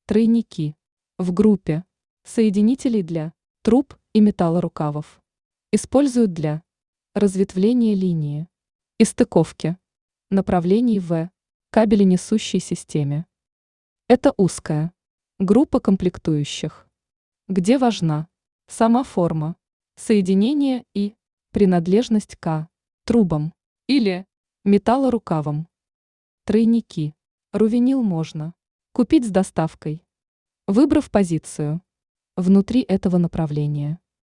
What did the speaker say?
Тройники. В группе соединителей для труб и металлорукавов. Используют для разветвления линии и стыковки направлений в кабеленесущей системе. Это узкая группа комплектующих, где важна сама форма соединения и принадлежность к трубам или металлорукавам. Тройники. Рувенил можно купить с доставкой, выбрав позицию внутри этого направления.